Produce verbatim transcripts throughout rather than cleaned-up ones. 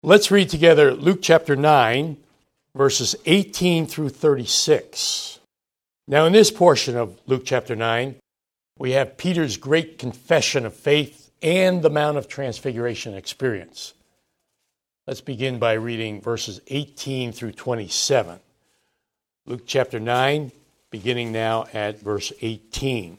Let's read together Luke chapter nine, verses eighteen through thirty-six. Now, in this portion of Luke chapter nine, we have Peter's great confession of faith and the Mount of Transfiguration experience. Let's begin by reading verses eighteen through twenty-seven. Luke chapter nine, beginning now at verse eighteen.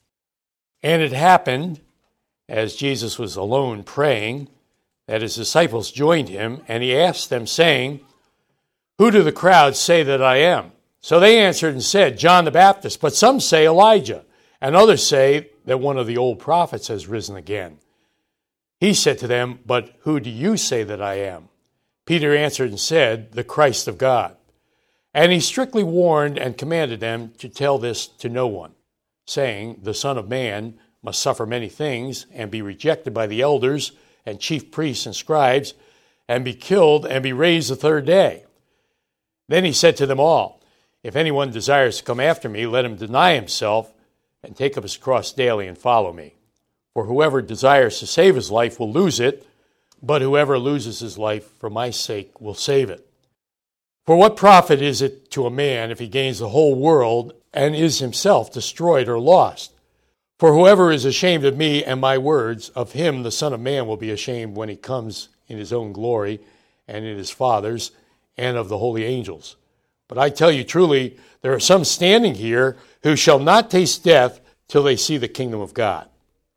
And it happened, as Jesus was alone praying, that his disciples joined him, and he asked them, saying, "Who do the crowds say that I am?" So they answered and said, "John the Baptist, but some say Elijah, and others say that one of the old prophets has risen again." He said to them, "But who do you say that I am?" Peter answered and said, "The Christ of God." And he strictly warned and commanded them to tell this to no one, saying, "The Son of Man must suffer many things, and be rejected by the elders and chief priests and scribes, and be killed, and be raised the third day." Then he said to them all, "If anyone desires to come after me, let him deny himself, and take up his cross daily and follow me. For whoever desires to save his life will lose it, but whoever loses his life for my sake will save it. For what profit is it to a man if he gains the whole world and is himself destroyed or lost? For whoever is ashamed of me and my words, of him the Son of Man will be ashamed when he comes in his own glory and in his Father's and of the holy angels. But I tell you truly, there are some standing here who shall not taste death till they see the kingdom of God."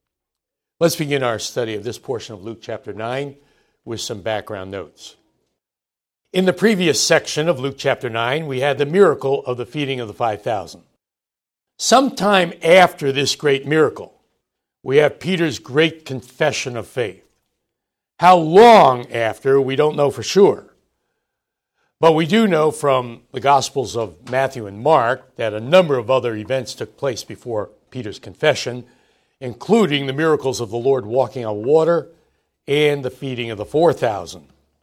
Let's begin our study of this portion of Luke chapter nine with some background notes. In the previous section of Luke chapter nine, we had the miracle of the feeding of the five thousand. Sometime after this great miracle, we have Peter's great confession of faith. How long after, we don't know for sure. But we do know from the Gospels of Matthew and Mark that a number of other events took place before Peter's confession, including the miracles of the Lord walking on water and the feeding of the four thousand.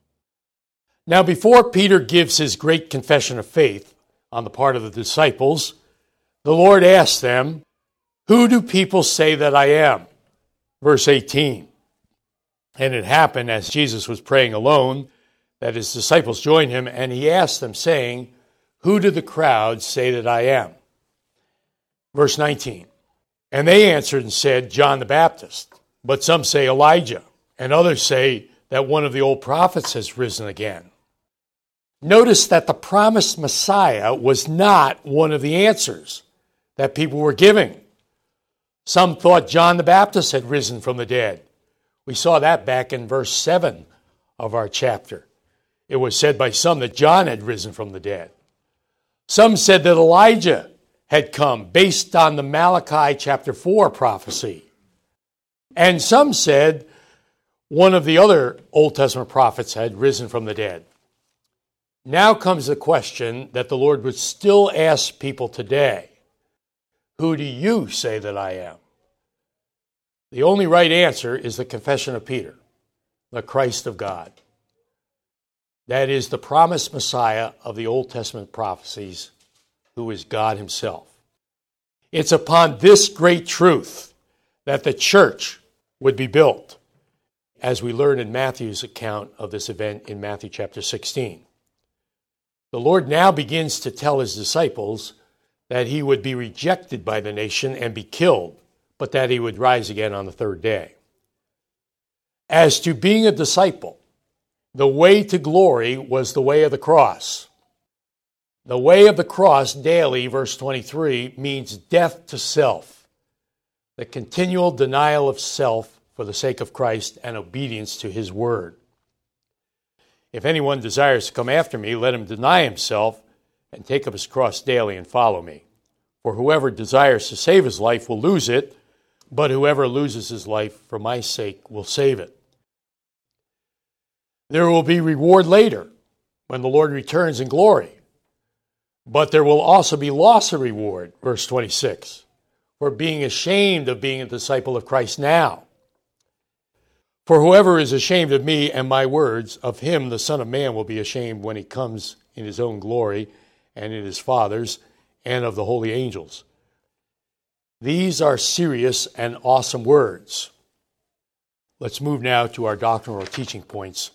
Now, before Peter gives his great confession of faith on the part of the disciples, the Lord asked them, "Who do people say that I am?" Verse eighteen. And it happened, as Jesus was praying alone, that his disciples joined him, and he asked them, saying, "Who do the crowds say that I am?" Verse nineteen. And they answered and said, "John the Baptist, but some say Elijah, and others say that one of the old prophets has risen again." Notice that the promised Messiah was not one of the answers that people were giving. Some thought John the Baptist had risen from the dead. We saw that back in verse seven of our chapter. It was said by some that John had risen from the dead. Some said that Elijah had come based on the Malachi chapter four prophecy. And some said one of the other Old Testament prophets had risen from the dead. Now comes the question that the Lord would still ask people today. Who do you say that I am? The only right answer is the confession of Peter, the Christ of God. That is the promised Messiah of the Old Testament prophecies, who is God himself. It's upon this great truth that the church would be built, as we learn in Matthew's account of this event in Matthew chapter sixteen. The Lord now begins to tell his disciples that he would be rejected by the nation and be killed, but that he would rise again on the third day. As to being a disciple, the way to glory was the way of the cross. The way of the cross daily, verse twenty-three, means death to self, the continual denial of self for the sake of Christ and obedience to his word. "If anyone desires to come after me, let him deny himself and take up his cross daily and follow me. For whoever desires to save his life will lose it, but whoever loses his life for my sake will save it." There will be reward later when the Lord returns in glory. But there will also be loss of reward, verse twenty-six, for being ashamed of being a disciple of Christ now. "For whoever is ashamed of me and my words, of him the Son of Man will be ashamed when he comes in his own glory and in his Father's and of the holy angels." These are serious and awesome words. Let's move now to our doctrinal teaching points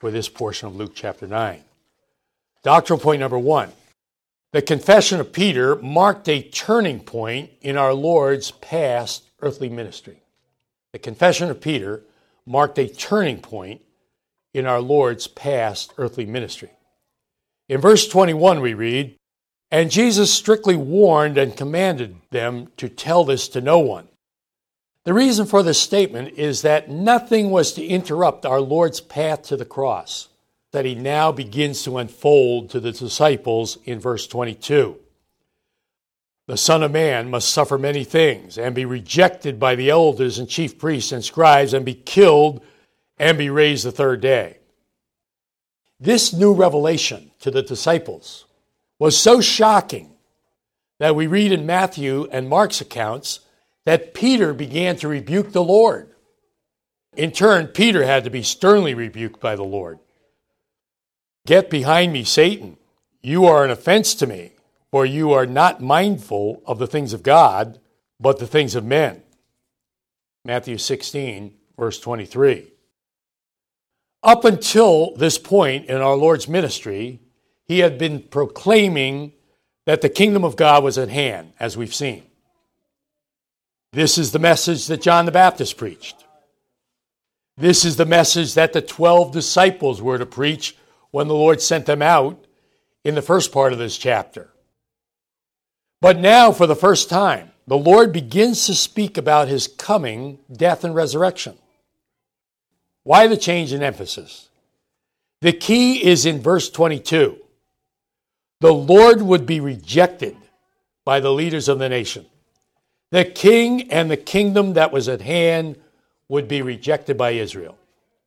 for this portion of Luke chapter nine. Doctrinal point number one. The confession of Peter marked a turning point in our Lord's past earthly ministry. The confession of Peter marked a turning point in our Lord's past earthly ministry. In verse twenty-one we read, "And Jesus strictly warned and commanded them to tell this to no one." The reason for this statement is that nothing was to interrupt our Lord's path to the cross that he now begins to unfold to the disciples in verse twenty-two. The Son of Man must suffer many things and be rejected by the elders and chief priests and scribes and be killed and be raised the third day. This new revelation to the disciples was so shocking that we read in Matthew and Mark's accounts that Peter began to rebuke the Lord. In turn, Peter had to be sternly rebuked by the Lord. "Get behind me, Satan. You are an offense to me, for you are not mindful of the things of God, but the things of men." Matthew sixteen, verse twenty-three. Up until this point in our Lord's ministry, he had been proclaiming that the kingdom of God was at hand, as we've seen. This is the message that John the Baptist preached. This is the message that the twelve disciples were to preach when the Lord sent them out in the first part of this chapter. But now, for the first time, the Lord begins to speak about his coming death and resurrection. Why the change in emphasis? The key is in verse twenty-two. The Lord would be rejected by the leaders of the nation. The king and the kingdom that was at hand would be rejected by Israel.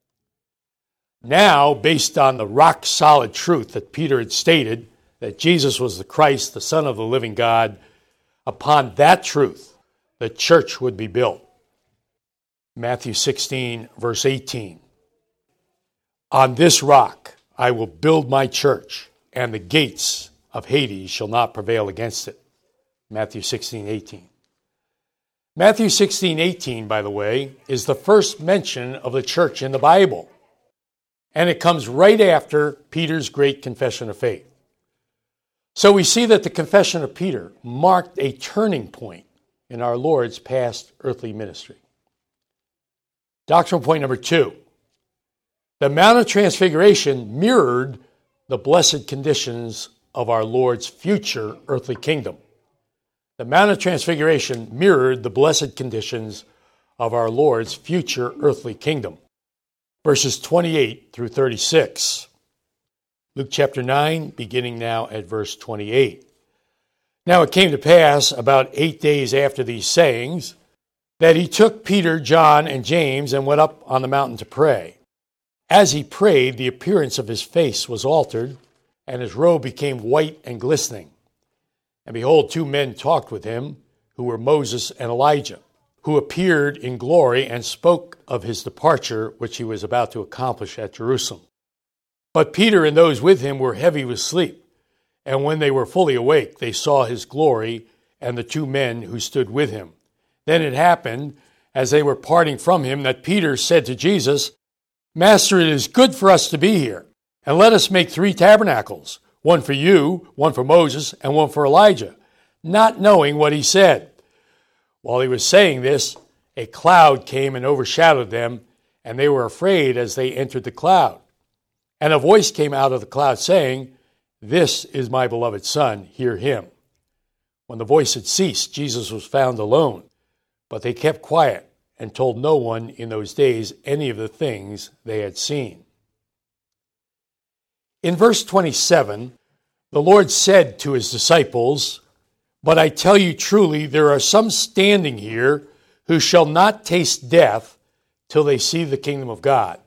Now, based on the rock-solid truth that Peter had stated, that Jesus was the Christ, the Son of the living God, upon that truth, the church would be built. Matthew sixteen, verse eighteen. "On this rock I will build my church, and the gates of Hades shall not prevail against it." Matthew sixteen, eighteen. Matthew sixteen, eighteen, by the way, is the first mention of the church in the Bible. And it comes right after Peter's great confession of faith. So we see that the confession of Peter marked a turning point in our Lord's past earthly ministry. Doctrinal point number two. The Mount of Transfiguration mirrored the blessed conditions of our Lord's future earthly kingdom. The Mount of Transfiguration mirrored the blessed conditions of our Lord's future earthly kingdom. Verses twenty-eight through thirty-six. Luke chapter nine, beginning now at verse twenty-eight. "Now it came to pass about eight days after these sayings that he took Peter, John, and James and went up on the mountain to pray. As he prayed, the appearance of his face was altered, and his robe became white and glistening. And behold, two men talked with him, who were Moses and Elijah, who appeared in glory and spoke of his departure, which he was about to accomplish at Jerusalem. But Peter and those with him were heavy with sleep, and when they were fully awake, they saw his glory and the two men who stood with him. Then it happened, as they were parting from him, that Peter said to Jesus, 'Master, it is good for us to be here, and let us make three tabernacles, one for you, one for Moses, and one for Elijah,' not knowing what he said. While he was saying this, a cloud came and overshadowed them, and they were afraid as they entered the cloud. And a voice came out of the cloud saying, 'This is my beloved Son, hear him.' When the voice had ceased, Jesus was found alone, but they kept quiet and told no one in those days any of the things they had seen." In verse twenty-seven, the Lord said to his disciples, "But I tell you truly, there are some standing here who shall not taste death till they see the kingdom of God."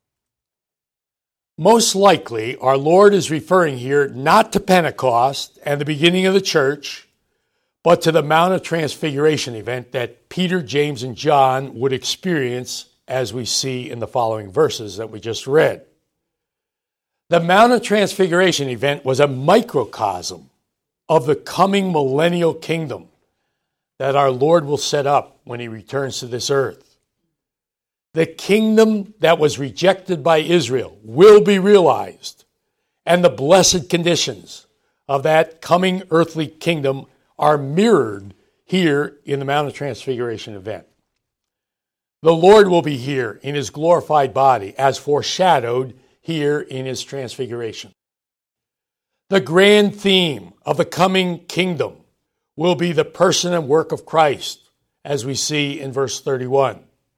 Most likely, our Lord is referring here not to Pentecost and the beginning of the church, but to the Mount of Transfiguration event that Peter, James, and John would experience, as we see in the following verses that we just read. The Mount of Transfiguration event was a microcosm of the coming millennial kingdom that our Lord will set up when he returns to this earth. The kingdom that was rejected by Israel will be realized, and the blessed conditions of that coming earthly kingdom are mirrored here in the Mount of Transfiguration event. The Lord will be here in his glorified body, as foreshadowed here in his transfiguration. The grand theme of the coming kingdom will be the person and work of Christ, as we see in verse thirty-one.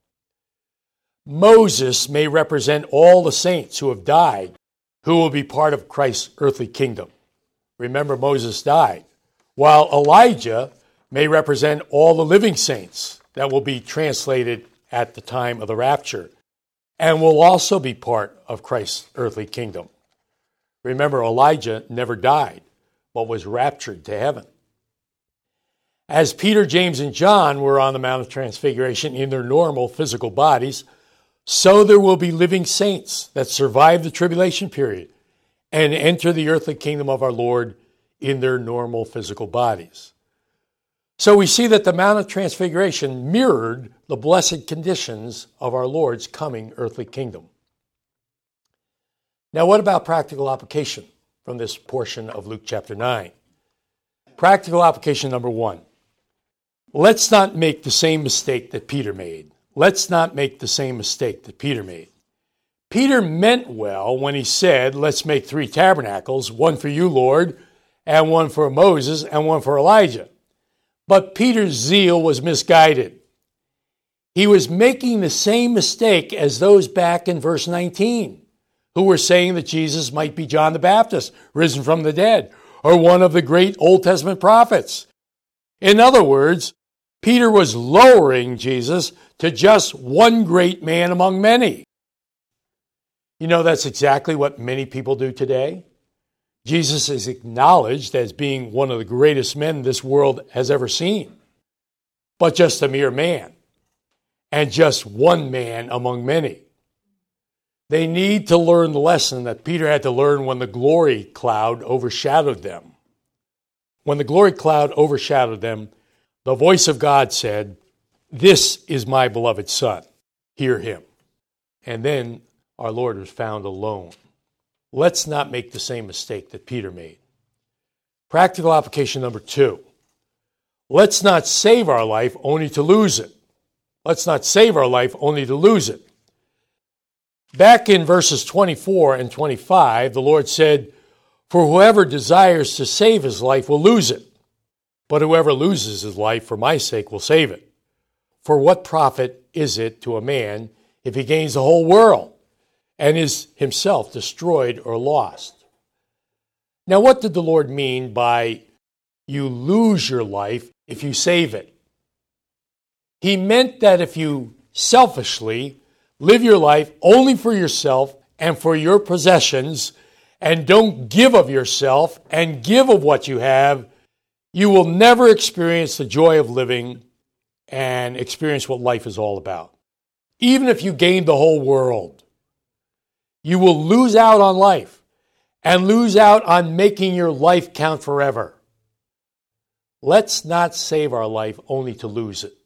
Moses may represent all the saints who have died, who will be part of Christ's earthly kingdom. Remember, Moses died, while Elijah may represent all the living saints that will be translated at the time of the rapture, and will also be part of Christ's earthly kingdom. Remember, Elijah never died, but was raptured to heaven. As Peter, James, and John were on the Mount of Transfiguration in their normal physical bodies, so there will be living saints that survive the tribulation period and enter the earthly kingdom of our Lord in their normal physical bodies. So we see that the Mount of Transfiguration mirrored the blessed conditions of our Lord's coming earthly kingdom. Now, what about practical application from this portion of Luke chapter nine? Practical application number one. Let's not make the same mistake that Peter made. Let's not make the same mistake that Peter made. Peter meant well when he said, let's make three tabernacles, one for you, Lord, and one for Moses, and one for Elijah. But Peter's zeal was misguided. He was making the same mistake as those back in verse nineteen, who were saying that Jesus might be John the Baptist, risen from the dead, or one of the great Old Testament prophets. In other words, Peter was lowering Jesus to just one great man among many. You know, that's exactly what many people do today. Jesus is acknowledged as being one of the greatest men this world has ever seen, but just a mere man, and just one man among many. They need to learn the lesson that Peter had to learn when the glory cloud overshadowed them. When the glory cloud overshadowed them, the voice of God said, "This is my beloved Son, hear him." And then our Lord was found alone. Let's not make the same mistake that Peter made. Practical application number two. Let's not save our life only to lose it. Let's not save our life only to lose it. Back in verses twenty-four and twenty-five, the Lord said, "For whoever desires to save his life will lose it, but whoever loses his life for my sake will save it. For what profit is it to a man if he gains the whole world and is himself destroyed or lost?" Now, what did the Lord mean by you lose your life if you save it? He meant that if you selfishly live your life only for yourself and for your possessions and don't give of yourself and give of what you have, you will never experience the joy of living and experience what life is all about. Even if you gain the whole world, you will lose out on life and lose out on making your life count forever. Let's not save our life only to lose it.